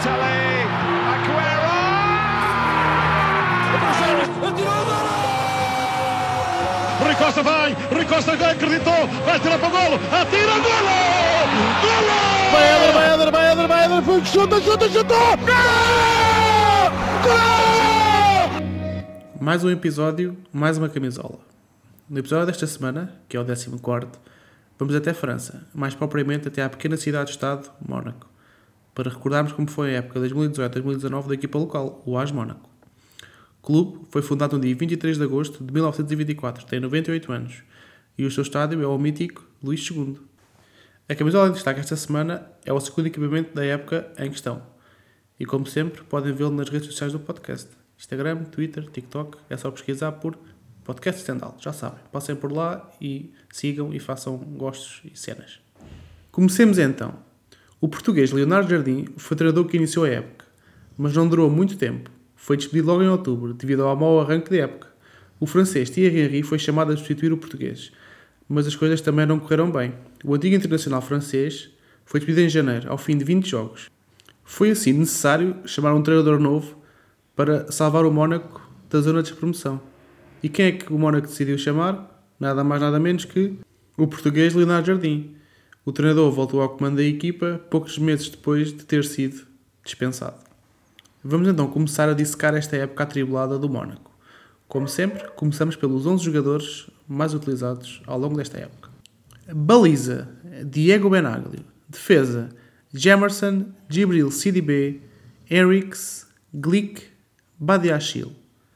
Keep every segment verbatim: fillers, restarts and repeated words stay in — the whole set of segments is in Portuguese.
Balotelli, Aguero! Rui Costa vai, Rui Costa já acreditou, vai tirar para o golo, atira, golo! Golo! Vai Éder, vai Éder, vai Éder, vai Éder, foi, chuta, chuta, chutou! Gol! Gol! Mais um episódio, mais uma camisola. No episódio desta semana, que é o décimo quarto, vamos até França, mais propriamente até à pequena cidade-estado, Mónaco, para recordarmos como foi a época de dois mil e dezoito a dois mil e dezanove da equipa local, o A S Mónaco. O clube foi fundado no dia vinte e três de agosto de mil novecentos e vinte e quatro, tem noventa e oito anos, e o seu estádio é o mítico Luís segundo. A camisola em destaque esta semana é o segundo equipamento da época em questão, e como sempre podem vê-lo nas redes sociais do podcast, Instagram, Twitter, TikTok, é só pesquisar por Podcast Stendhal, já sabem, passem por lá e sigam e façam gostos e cenas. Comecemos então. O português Leonardo Jardim foi o treinador que iniciou a época, mas não durou muito tempo. Foi despedido logo em outubro, devido ao mau arranque de época. O francês Thierry Henry foi chamado a substituir o português, mas as coisas também não correram bem. O antigo internacional francês foi despedido em janeiro, ao fim de vinte jogos. Foi assim necessário chamar um treinador novo para salvar o Mónaco da zona de despromoção. E quem é que o Mónaco decidiu chamar? Nada mais nada menos que o português Leonardo Jardim. O treinador voltou ao comando da equipa poucos meses depois de ter sido dispensado. Vamos então começar a dissecar esta época atribulada do Mónaco. Como sempre, começamos pelos onze jogadores mais utilizados ao longo desta época. Baliza, Diego Benaglio. Defesa, Jemerson, Djibril Sidibé, Henriques, Glick, Badiachil.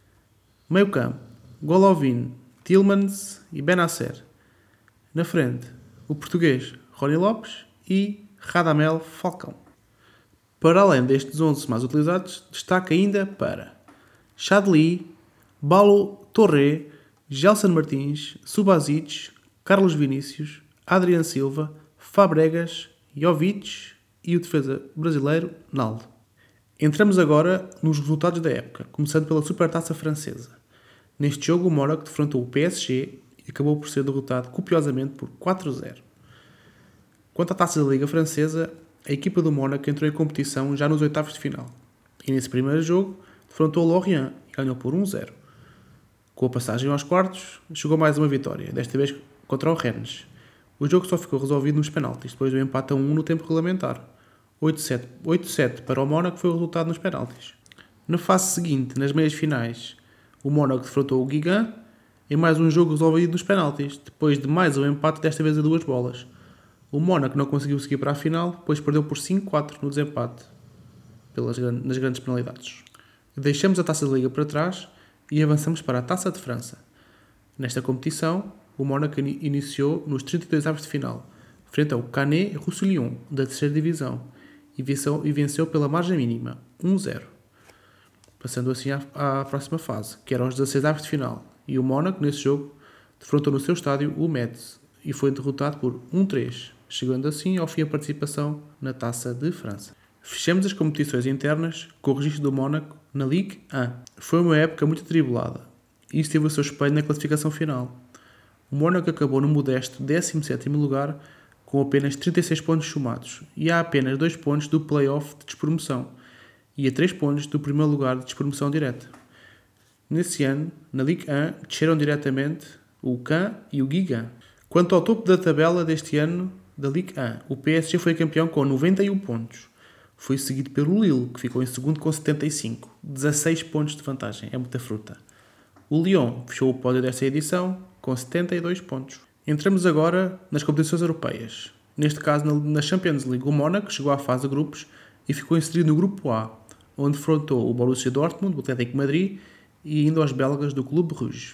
Meio campo, Golovin, Tielemans e Benacer. Na frente, o português Rony Lopes e Radamel Falcão. Para além destes onze mais utilizados, destaca ainda para Chadli, Balo Torre, Gelson Martins, Subasic, Carlos Vinícius, Adriano Silva, Fabregas, Jovic e o defesa brasileiro Naldo. Entramos agora nos resultados da época, começando pela Supertaça Francesa. Neste jogo, o Mónaco defrontou o P S G e acabou por ser derrotado copiosamente por quatro a zero. Quanto à Taça da Liga Francesa, a equipa do Mónaco entrou em competição já nos oitavos de final. E nesse primeiro jogo, defrontou o Lorient e ganhou por um a zero. Com a passagem aos quartos, chegou mais uma vitória, desta vez contra o Rennes. O jogo só ficou resolvido nos penaltis, depois do empate a um no tempo regulamentar. oito a sete para o Mónaco foi o resultado nos penaltis. Na fase seguinte, nas meias finais, o Mónaco defrontou o Guingamp em mais um jogo resolvido nos penaltis, depois de mais um empate, desta vez a duas bolas. O Mónaco não conseguiu seguir para a final, pois perdeu por cinco a quatro no desempate, pelas, nas grandes penalidades. Deixamos a Taça da Liga para trás e avançamos para a Taça de França. Nesta competição, o Mónaco iniciou nos trinta e dois avos de final, frente ao Canet Roussillon, da terceira divisão, e venceu, e venceu pela margem mínima, um a zero. Passando assim à, à próxima fase, que eram os dezasseis avos de final, e o Mónaco, nesse jogo, defrontou no seu estádio o Metz, e foi derrotado por um a três, chegando assim ao fim a participação na Taça de França. Fechamos as competições internas com o registro do Mónaco na Ligue um. Foi uma época muito atribulada, e isso teve o seu espelho na classificação final. O Mónaco acabou no modesto décimo sétimo lugar, com apenas trinta e seis pontos somados, e há apenas dois pontos do play-off de despromoção, e a três pontos do primeiro lugar de despromoção direta. Nesse ano, na Ligue um, desceram diretamente o Caen e o Guingamp. Quanto ao topo da tabela deste ano da Ligue um, o P S G foi campeão com noventa e um pontos. Foi seguido pelo Lille, que ficou em segundo com setenta e cinco, dezasseis pontos de vantagem, é muita fruta. O Lyon fechou o pódio desta edição com setenta e dois pontos. Entramos agora nas competições europeias. Neste caso, na Champions League, o Mónaco chegou à fase de grupos e ficou inserido no grupo A, onde defrontou o Borussia Dortmund, o Atlético de Madrid e ainda os belgas do Clube Rouge.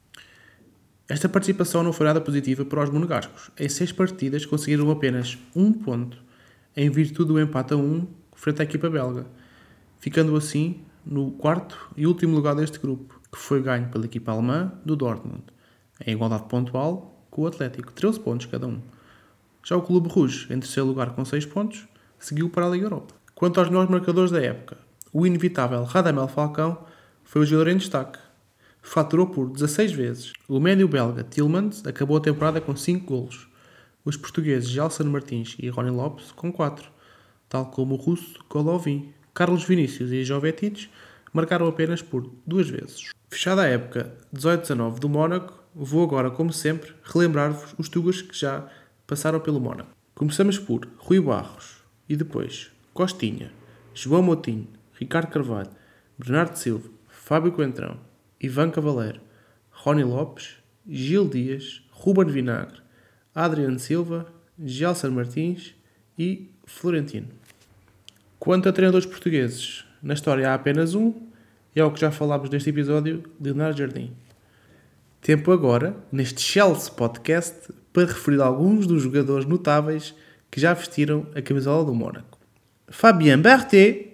Esta participação não foi nada positiva para os monegascos. Em seis partidas conseguiram apenas um ponto, em virtude do empate a um frente à equipa belga, ficando assim no quarto e último lugar deste grupo, que foi ganho pela equipa alemã do Dortmund, em igualdade pontual com o Atlético, treze pontos cada um. Já o Clube Rouge, em terceiro lugar com seis pontos, seguiu para a Liga Europa. Quanto aos melhores marcadores da época, o inevitável Radamel Falcão foi o jogador em destaque. Faturou por dezasseis vezes. O médio belga Tielemans acabou a temporada com cinco golos. Os portugueses Gelson Martins e Rony Lopes com quatro, tal como o russo Golovin, Carlos Vinícius e Jovetic marcaram apenas por duas vezes. Fechada a época dezoito dezanove do Mónaco, vou agora, como sempre, relembrar-vos os tugas que já passaram pelo Mónaco. Começamos por Rui Barros e depois Costinha, João Moutinho, Ricardo Carvalho, Bernardo Silva, Fábio Coentrão, Ivan Cavaleiro, Rony Lopes, Gil Dias, Ruben Vinagre, Adriano Silva, Gelson Martins e Florentino. Quanto a treinadores portugueses, na história há apenas um, e é o que já falámos neste episódio, Leonardo Jardim. Tempo agora, neste Chelsea Podcast, para referir alguns dos jogadores notáveis que já vestiram a camisola do Mónaco. Fabien Barthez.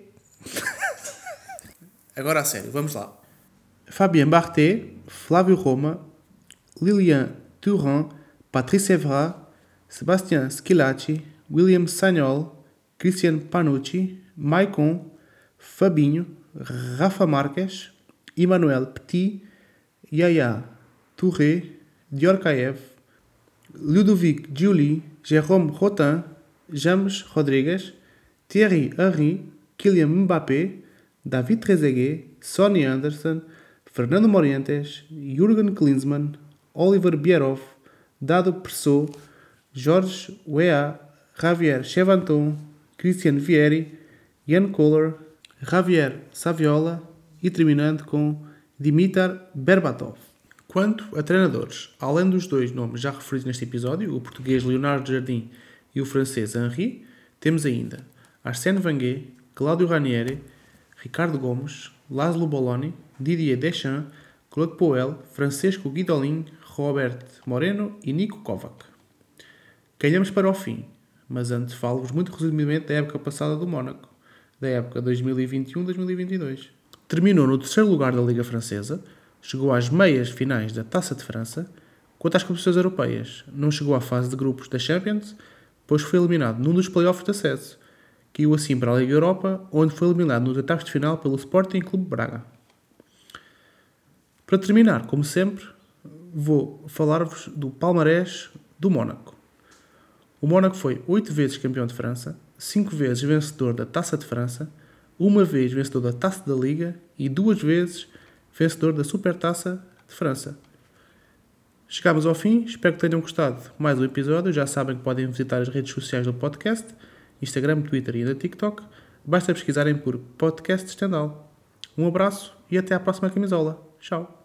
Agora a sério, vamos lá. Fabien Barthez, Flávio Roma, Lilian Thuram, Patrice Evra, Sébastien Schillaci, William Sagnol, Cristiano Panucci, Maicon, Fabinho, Rafa Marques, Emmanuel Petit, Yaya Touré, Diorkaev, Ludovic Giuli, Jérôme Rotin, James Rodrigues, Thierry Henry, Kylian Mbappé, David Trezeguet, Sonny Anderson, Fernando Morientes, Jürgen Klinsmann, Oliver Bierhoff, Dado Perso, Jorge Weah, Javier Chevanton, Christian Vieri, Jan Koller, Javier Saviola e terminando com Dimitar Berbatov. Quanto a treinadores, além dos dois nomes já referidos neste episódio, o português Leonardo Jardim e o francês Henry, temos ainda Arsène Wenger, Claudio Ranieri, Ricardo Gomes, Laszlo Bologna, Didier Deschamps, Claude Puel, Francisco Guidolin, Robert Moreno e Niko Kovac. Calhamos para o fim, mas antes falo-vos muito resumidamente da época passada do Mónaco, da época dois mil e vinte e um dois mil e vinte e dois. Terminou no terceiro lugar da Liga Francesa, chegou às meias finais da Taça de França. Quanto às competições europeias, não chegou à fase de grupos da Champions, pois foi eliminado num dos playoffs de acesso. Caiu assim para a Liga Europa, onde foi eliminado nos oitavos de final pelo Sporting Clube Braga. Para terminar, como sempre, vou falar-vos do palmarés do Mónaco. O Mónaco foi oito vezes campeão de França, cinco vezes vencedor da Taça de França, uma vez vencedor da Taça da Liga e duas vezes vencedor da Supertaça de França. Chegámos ao fim, espero que tenham gostado de mais um episódio. Já sabem que podem visitar as redes sociais do podcast, Instagram, Twitter e ainda TikTok. Basta pesquisarem por Podcast Stendhal. Um abraço e até à próxima camisola. Tchau!